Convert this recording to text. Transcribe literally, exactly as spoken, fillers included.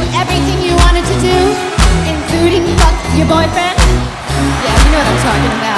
everything you wanted to do, including fuck your boyfriend? Yeah, you know what I'm talking about.